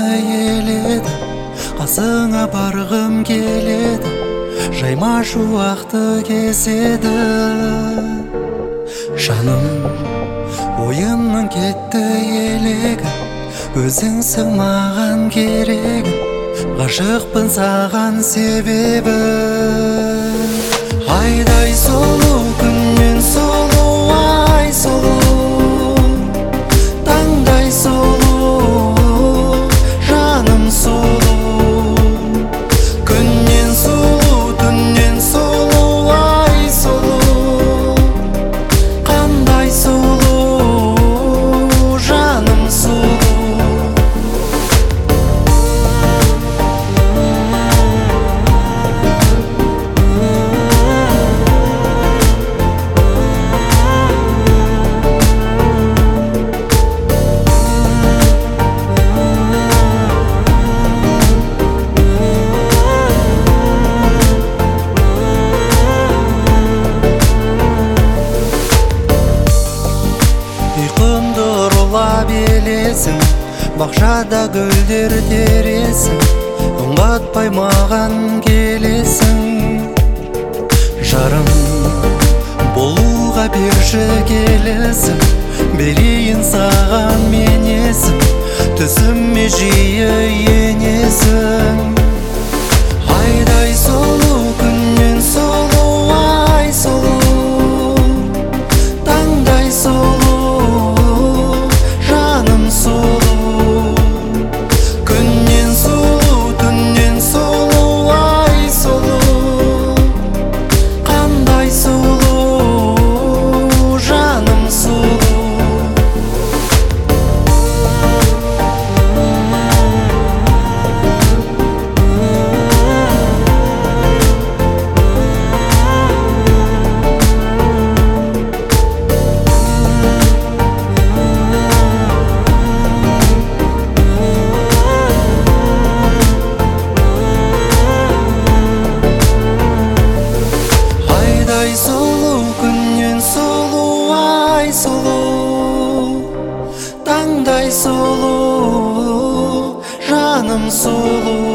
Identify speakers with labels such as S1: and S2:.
S1: еледі, қасыңа барғым келеді, жайма шуақты кезеді. Жаным, ойымның кетті елегі, өзіңсің маған керегі, ғашықпын саған себебі. Айдай сұлу, күннен сұлу, ай сұлу, таңдай сұлу, жаным сұлу. Күннен сұлу, түннен сұлу, ай сұлу, қандай сұлу, жаным сұлу. Ұйқымды ұрлап елесің, бақшада гүлдер тересің, үн қатпай маған келесің. Жарым, болуға берші келесің, берейін саған мен есім, түсіме жиі енесің. Айдай сұлу, күннен сұлу, ай сұлу, таңдай сұлу, жаным сұлу. Күннен сұлу, түннен сұлу, ай сұлу, қандай сұлу, жаным сұлу. Айдай сұлу, күннен сұлу, ай сұлу, таңдай сұлу, жаным сұлу.